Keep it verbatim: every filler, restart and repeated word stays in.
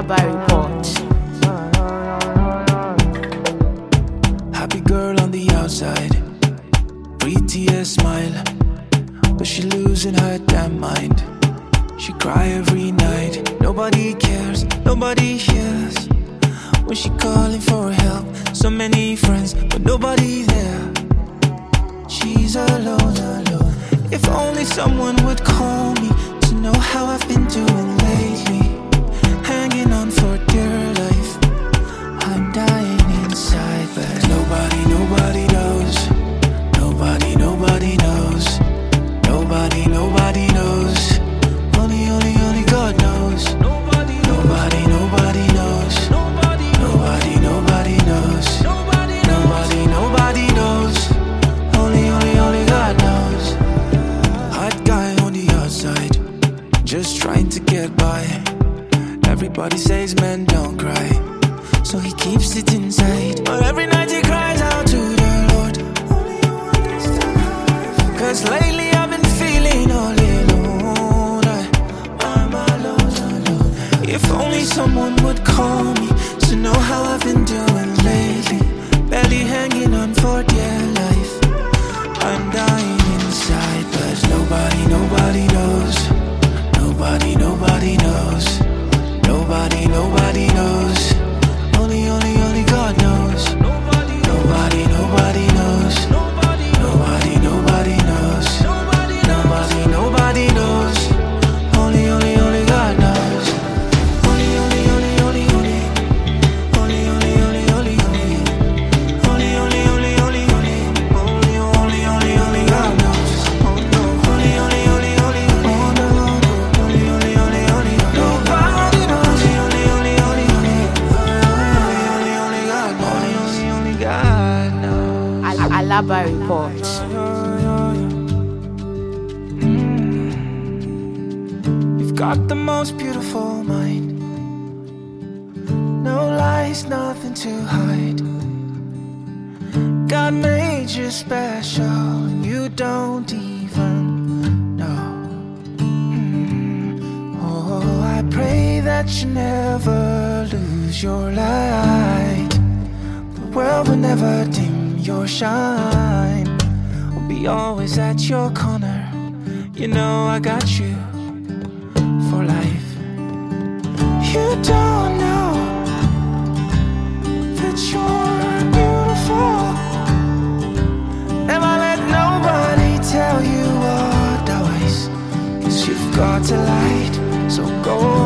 Alaba Report. Happy girl on the outside, prettiest smile, but she losing her damn mind. She cry every night. Nobody cares, nobody hears when she calling for help. So many friends, but nobody there. She's alone, alone. If only someone would call me to know how I've been doing lately. Hanging on for dear life, I'm dying inside, but nobody, nobody knows. Nobody, nobody knows. Nobody, nobody knows. Only, only, only God knows. Nobody, nobody, nobody knows. Nobody, nobody, nobody knows. Nobody, nobody, nobody knows. Only, only, only God knows. Hot guy on the outside, just trying to get by. Everybody says men don't cry, so he keeps it inside. But every night he cries out to the Lord. Cause lately I've been feeling all alone. I, I'm alone, alone. If only someone would call me to know how I've been doing lately. Barely hanging on for dear life. I'm dying inside, but nobody, nobody knows. Nobody, nobody knows. Nobody, nobody knows. Only, only, only God knows. Nobody, nobody, nobody knows. Nobody, nobody, nobody knows. Nobody, nobody, nobody knows. Only, only, only God knows. Only, only, only, only, only. Only, only, only, only, only. Only, only, only, only, only. Only, only, only, only God knows. Only, only, only, only, only. Oh no, only, only, only, only. Nobody knows. Only, only, only, only, only. Only, only God knows. Only, only God knows. Al- Alaba Report. You've got the most beautiful mind. No lies, nothing to hide. God made you special, and you don't even know. Mm. Oh, I pray that you never lose your light. The world will never dim your shine. I'll be always at your corner. You know I got you for life. You don't know that you're beautiful. Never let nobody tell you otherwise. Cause you've got a light, so go